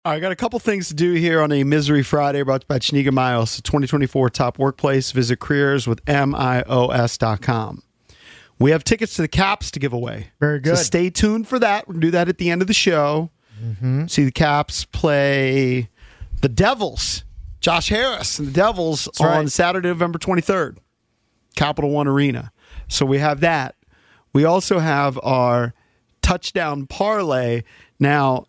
I got a couple things to do here on a Misery Friday brought to you by Chiniga Miles, 2024 Top Workplace. Visit careerswithmios.com. We have tickets to the Caps to give away. Very good. So stay tuned for that. We're going to do that at the end of the show. Mm-hmm. See the Caps play the Devils. Josh Harris and the Devils on Saturday, November 23rd. Capital One Arena. So we have that. We also have our touchdown parlay. Now,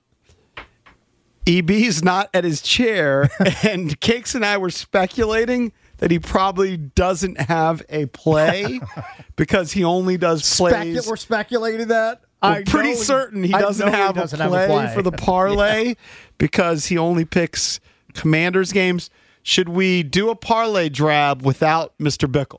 EB's not at his chair, and Cakes and I were speculating that he probably doesn't have a play because he only does plays. We're speculating that? I'm pretty certain he doesn't have a play for the parlay because he only picks Commanders games. Should we do a parlay drab without Mr. Bickle?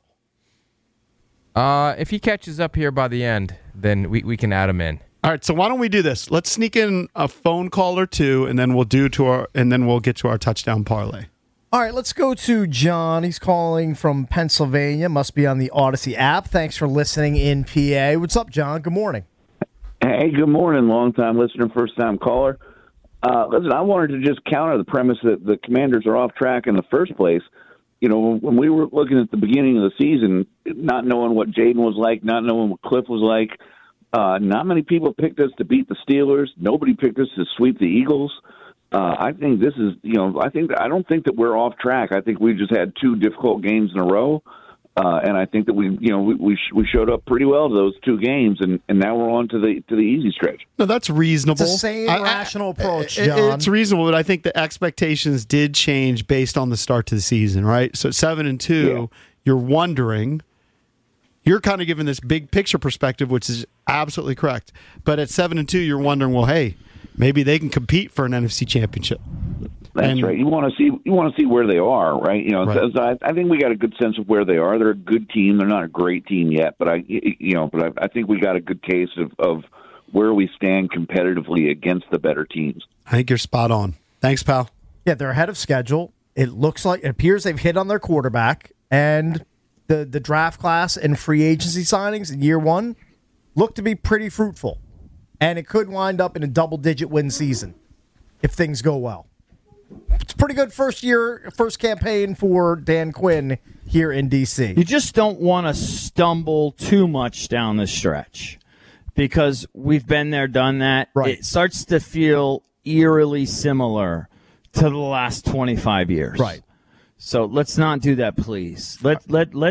If he catches up here by the end, then we can add him in. All right, so why don't we do this? Let's sneak in a phone call or two, and then we'll get to our touchdown parlay. All right, let's go to John. He's calling from Pennsylvania. Must be on the Odyssey app. Thanks for listening in PA. What's up, John? Good morning. Hey, good morning, long-time listener, first-time caller. Listen, I wanted to just counter the premise that the Commanders are off track in the first place. You know, when we were looking at the beginning of the season, not knowing what Jaden was like, not knowing what Cliff was like, not many people picked us to beat the Steelers. Nobody picked us to sweep the Eagles. I think this is, I don't think that we're off track. I think we just had two difficult games in a row. And I think that we showed up pretty well to those two games, and now we're on to the easy stretch. No, that's reasonable. It's the same rational approach, John. It's reasonable, but I think the expectations did change based on the start to the season, right? So 7-2, You're wondering. You're kind of giving this big picture perspective, which is absolutely correct. But at 7-2, you're wondering, well, hey, maybe they can compete for an NFC championship. That's right. You want to see where they are, right? Right. So I think we got a good sense of where they are. They're a good team. They're not a great team yet, but I think we got a good case of where we stand competitively against the better teams. I think you're spot on. Thanks, pal. Yeah, they're ahead of schedule. It appears they've hit on their quarterback, and the draft class and free agency signings in year one look to be pretty fruitful, and it could wind up in a double-digit win season if things go well. It's a pretty good first campaign for Dan Quinn here in D.C. You just don't want to stumble too much down the stretch because we've been there, done that. Right. It starts to feel eerily similar to the last 25 years. Right. So let's not do that, please. Let's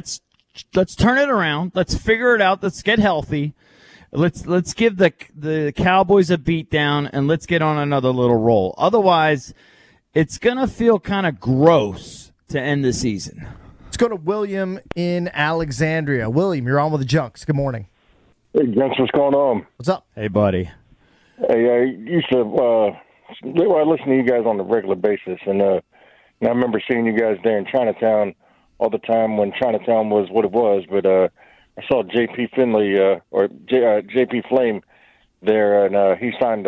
turn it around. Let's figure it out. Let's get healthy. Let's give the Cowboys a beat down and let's get on another little roll. Otherwise, it's going to feel kind of gross to end the season. Let's go to William in Alexandria. William, you're on with the Junks. Good morning. Hey, Junks, what's going on? What's up? Hey, buddy. Hey, I used to listen to you guys on a regular basis, and I remember seeing you guys there in Chinatown all the time when Chinatown was what it was, but I saw J.P. Finley or J.P. Flame there, and he signed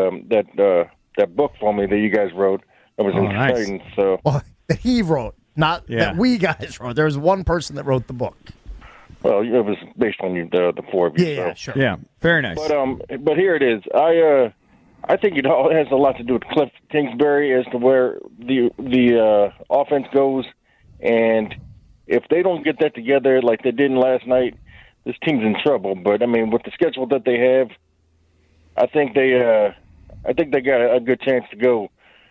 that book for me that you guys wrote. It was exciting. Nice. So, well, that he wrote, not that we guys wrote. There was one person that wrote the book. Well, it was based on the four of you. Yeah, so. sure. Yeah, very nice. But here it is. I think it all has a lot to do with Cliff Kingsbury as to where the offense goes, and if they don't get that together like they did last night, this team's in trouble. But I mean, with the schedule that they have, I think they got a good chance to go.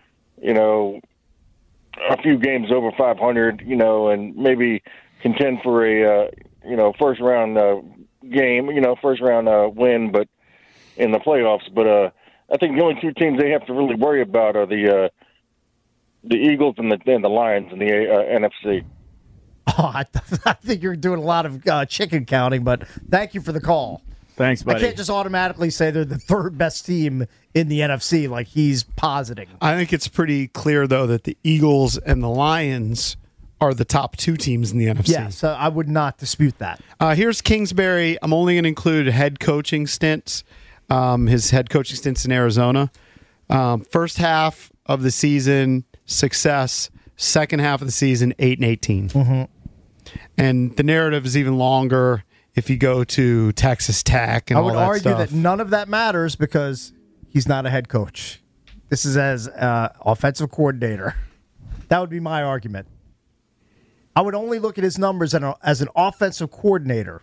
A few games over 500, and maybe contend for a, first round game, first round win, but in the playoffs. But I think the only two teams they have to really worry about are the Eagles and the Lions in the NFC. Oh, I think you're doing a lot of chicken counting, but thank you for the call. Thanks, buddy. I can't just automatically say they're the third best team in the NFC like he's positing. I think it's pretty clear, though, that the Eagles and the Lions are the top two teams in the NFC. Yeah, so I would not dispute that. Here's Kingsbury. I'm only going to include head coaching stints, his head coaching stints in Arizona. First half of the season, success. Second half of the season, 8-18. Mm-hmm. And the narrative is even longer if you go to Texas Tech and all that stuff. I would argue that none of that matters because he's not a head coach. This is as offensive coordinator. That would be my argument. I would only look at his numbers as an offensive coordinator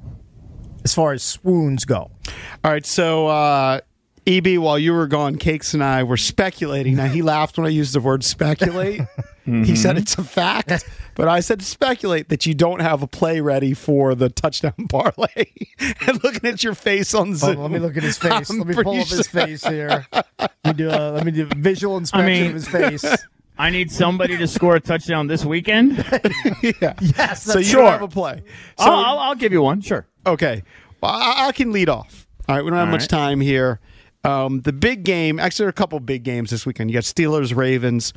as far as swoons go. All right, so EB, while you were gone, Cakes and I were speculating. Now, he laughed when I used the word speculate. He said it's a fact, but I said speculate that you don't have a play ready for the touchdown parlay. And looking at your face on Zoom. Let me look at his face. I'm Let me pull up his face here. Let me do a visual inspection of his face. I need somebody to score a touchdown this weekend. Yeah. Yes, So you sure. don't have a play. So, I'll give you one. Sure. okay. Well, I can lead off. All right, we don't have much time here. The big game, actually, there are a couple big games this weekend. You got Steelers, Ravens,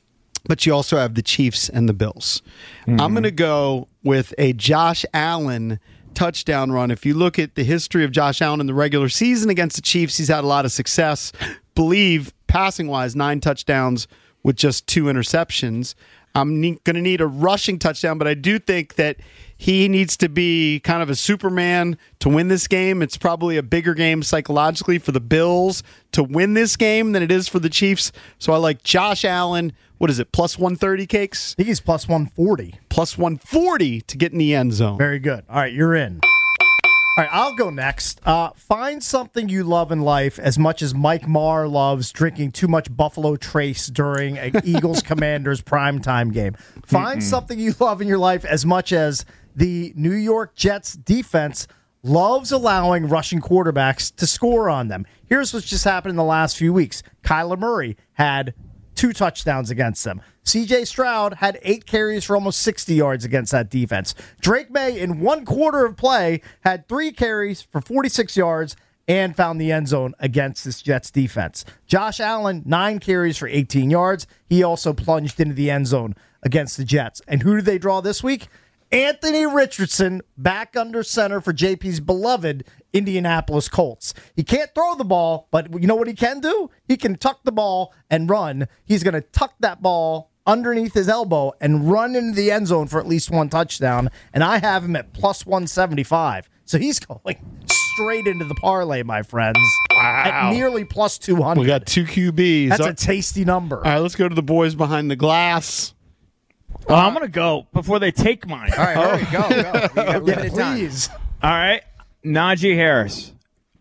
but you also have the Chiefs and the Bills. I'm going to go with a Josh Allen touchdown run. If you look at the history of Josh Allen in the regular season against the Chiefs, he's had a lot of success. Believe, passing-wise, 9 touchdowns with just 2 interceptions. I'm going to need a rushing touchdown, but I do think that he needs to be kind of a Superman to win this game. It's probably a bigger game psychologically for the Bills to win this game than it is for the Chiefs. So I like Josh Allen. What is it, plus 130, Cakes? I think he's plus 140. Plus 140 to get in the end zone. Very good. All right, you're in. All right, I'll go next. Find something you love in life as much as Mike Marr loves drinking too much Buffalo Trace during an Eagles-Commanders primetime game. Find something you love in your life as much as the New York Jets defense loves allowing rushing quarterbacks to score on them. Here's what's just happened in the last few weeks. Kyler Murray had 2 touchdowns against them. C.J. Stroud had 8 carries for almost 60 yards against that defense. Drake May, in 1 quarter of play, had 3 carries for 46 yards and found the end zone against this Jets defense. Josh Allen, 9 carries for 18 yards. He also plunged into the end zone against the Jets. And who did they draw this week? Anthony Richardson back under center for JP's beloved Indianapolis Colts. He can't throw the ball, but you know what he can do? He can tuck the ball and run. He's going to tuck that ball underneath his elbow and run into the end zone for at least 1 touchdown. And I have him at plus 175. So he's going straight into the parlay, my friends. Wow. At nearly plus 200. We got 2 QBs. That's a tasty number. All right, let's go to the boys behind the glass. Well, I'm going to go before they take mine. All right, hurry, go. We got limited time. Please. All right. Najee Harris.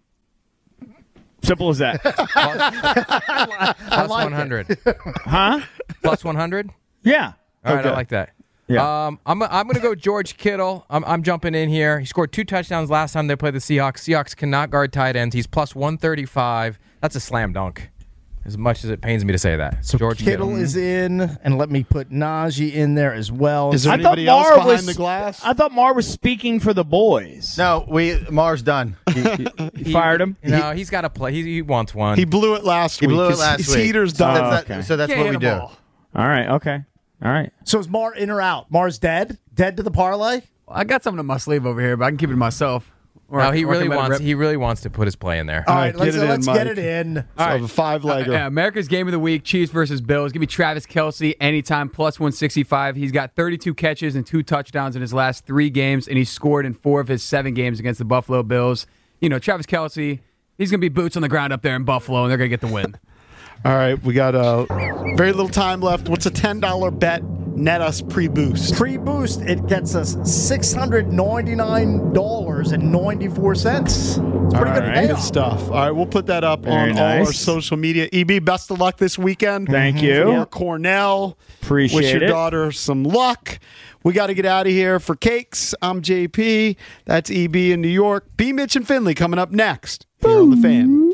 Simple as that. Plus 100. Huh? Plus 100? Yeah. All right, I like that. Yeah. I'm going to go George Kittle. I'm jumping in here. He scored 2 touchdowns last time they played the Seahawks. Seahawks cannot guard tight ends. He's plus 135. That's a slam dunk, as much as it pains me to say that. So George Kittle is in, and let me put Najee in there as well. Is there I thought anybody else Marr behind was the glass? I thought Marr was speaking for the boys. No, Mar's done. He fired him. No, he's got to play. He wants one. He blew it last week. blew it His- last his week. heater's So done. that's so that's what we do. All right. Okay. All right. So is Marr in or out? Marr's dead? Dead to the parlay? I got something up my sleeve over here, but I can keep it to myself. Or No, I he can really let it wants. rip. He really wants to put his play in there. All right, let's get it in, get Mike. it in. So I have a 5-legger. America's Game of the Week, Chiefs versus Bills. Give me Travis Kelce anytime, plus 165. He's got 32 catches and 2 touchdowns in his last 3 games, and he's scored in 4 of his 7 games against the Buffalo Bills. You know, Travis Kelce, he's going to be boots on the ground up there in Buffalo, and they're going to get the win. All right, we got very little time left. What's a $10 bet? Net us pre-boost. Pre-boost, it gets us $699.94. It's pretty good Good payoff. stuff. All right, we'll put that up Very on all our nice. social media. EB, best of luck this weekend. Thank you. For Cornell. Appreciate Wish your it. daughter some luck. We got to get out of here. For Cakes, I'm JP. That's EB in New York. B. Mitch and Finley coming up next here on The Fan.